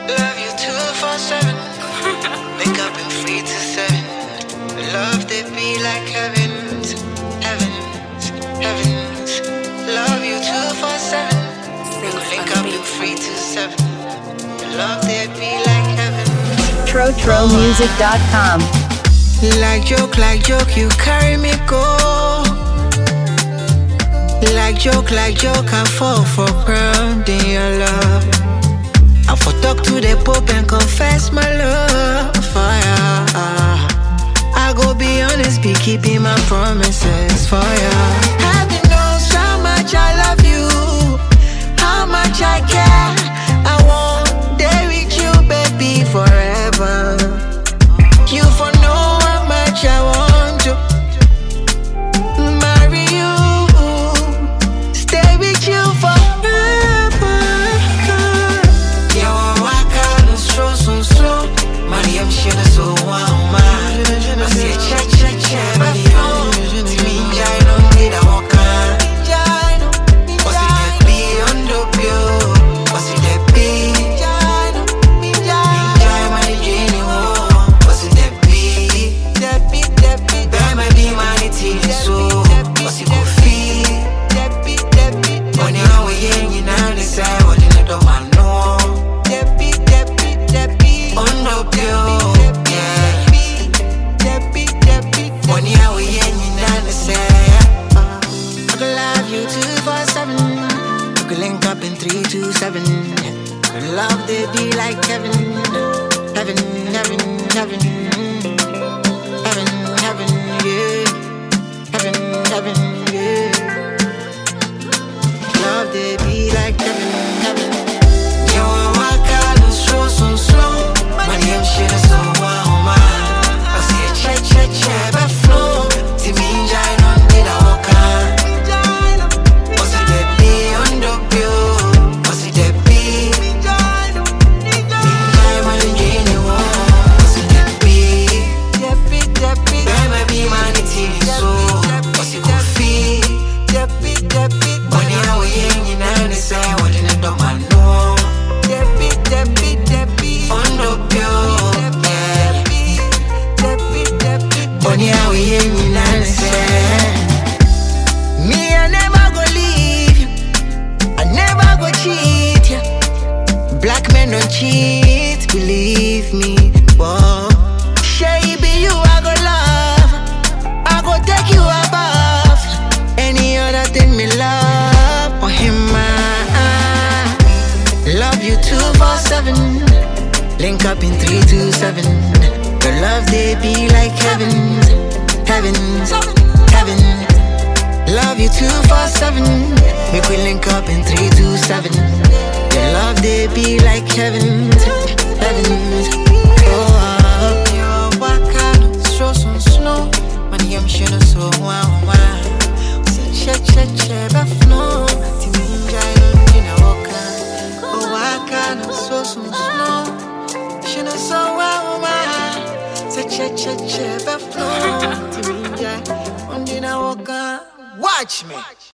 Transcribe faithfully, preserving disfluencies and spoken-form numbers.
Love you two four seven. Wake up and free to seven. Love they be like heavens, heavens, heavens. Love you two four seven. Link up and free to seven. Love they be like heaven. Tro Tro Music dot com. Like joke, like joke, you carry me go. Like joke, like joke, I fall for ground in your love. I for talk to the Pope and confess my love for ya. I go be honest, be keeping my promises for ya. Heaven knows how much I love you, how much I care. I want stay with you, baby, forever. You for know how much I want to marry you, stay with you forever. Yeah, I can't slow, so slow. Mariam, she is so warm, man. I say, cha cha cha, but you, to me, I don't need a walker. What's it that be on the pure? What's it that be? Link up in three two seven. Love they be like heaven, heaven, heaven, heaven, heaven, heaven, yeah, heaven, heaven, yeah. Love they be like heaven, heaven. Yo, I can't slow, so slow. My name shit is so warm, man. I say cha cha cha, but flow. To me, I don't need a walker. Black men don't cheat, believe me. Whoa. Shay be you, I go love. I go take you above any other thing me love. Or him, I love you two four seven. Link up in three two seven. Your love they be like heavens, heavens, heaven. Love you two four seven. Make we link up in three two seven. Your love they be like heavens, heavens. Oh, yo, waka so so slow. Money I'm sure so wow wow. Say che che che bafno. Timinja in a waka. Oh, waka so so slow. She no so wow wow. Say che che che bafno. Timinja in a waka. Watch me.